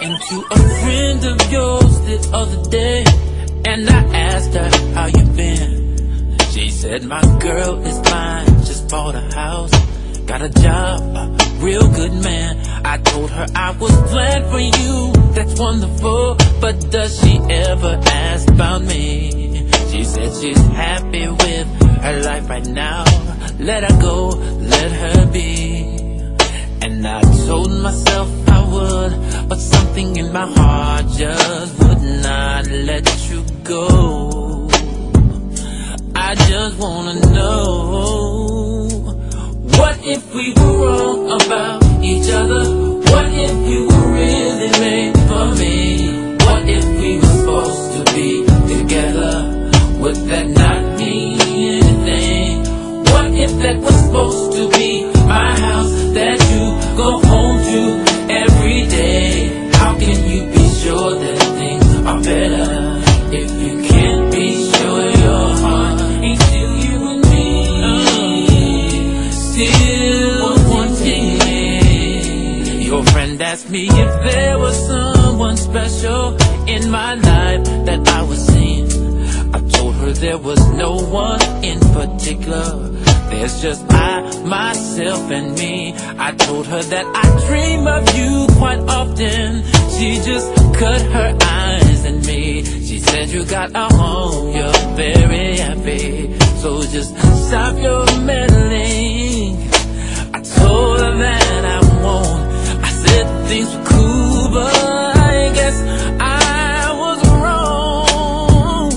into a friend of yours the other day, and I asked her how you been. She said, my girl is fine, just bought a house, got a job, a real good man. I told her I was glad for you, that's wonderful, but does she ever ask about me? She said she's happy with her life right now, let her go, let her be. And I told myself I would, but something in my heart just would not let you go. I just wanna know, what if we were wrong about each other? What if you were really made for me? What if we were supposed to be together? Would that not mean anything? What if that was supposed to be my house that you go home to every day? How can you be sure that things are better if you can't be sure your heart ain't still you and me? Still wanting. Your friend asked me if there was someone special in my life that I was seeing. I told her there was no one in particular, there's just I, myself, and me. I told her that I dream of you quite often. She just cut her eyes at me. She said, you got a home, you're very happy, so just stop your meddling. I told her that I won't. I said things were cool, but I guess I was wrong.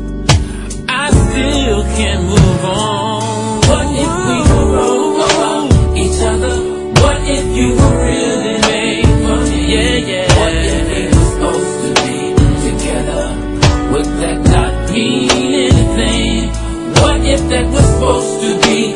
I still can't move on. What if we were wrong about each other? What if you were really made for me? Yeah, yeah. What if we were supposed to be together? Would that not mean anything? What if that was supposed to be